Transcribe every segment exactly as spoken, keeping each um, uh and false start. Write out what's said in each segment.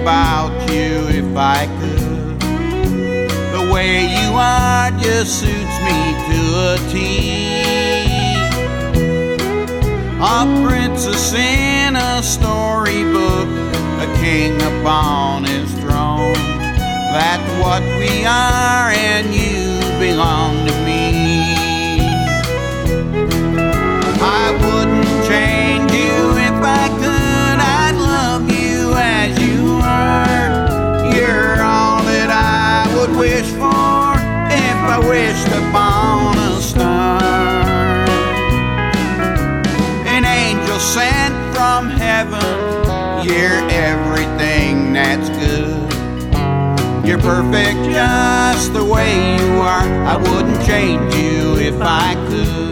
about you if I could. The way you are just suits me to a T. A princess in a storybook, a king upon his throne. That's what we are, and you belong to me. I wouldn't change you if I could. I'd love you as you are. You're all that I would wish for if I wished upon a star. An angel sent from heaven, you're everything that's good. You're perfect just the way you are. I wouldn't change you if I could.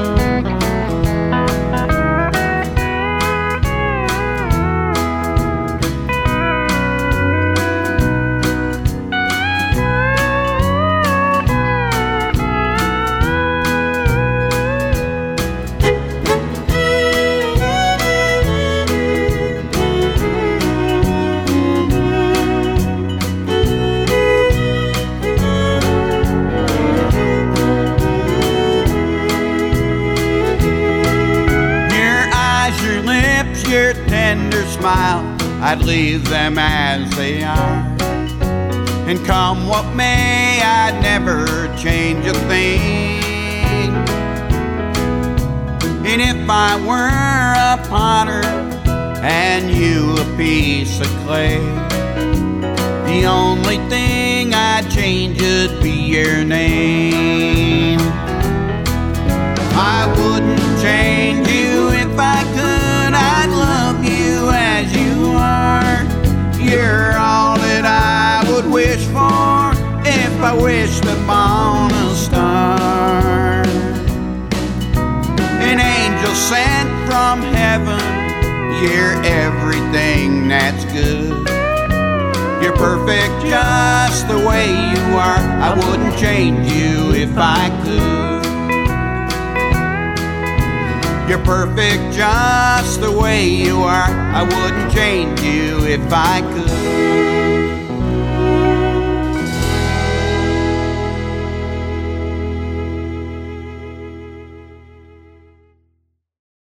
Your tender smile, I'd leave them as they are. And come what may, I'd never change a thing. And if I were a potter and you a piece of clay, the only thing I'd change would be your name. I wouldn't change you if I could. I'd love you as you are. You're all that I would wish for if I wished upon a star. An angel sent from heaven, you're everything that's good. You're perfect just the way you are. I wouldn't change you if I could. You're perfect just the way you are. I wouldn't change you if I could.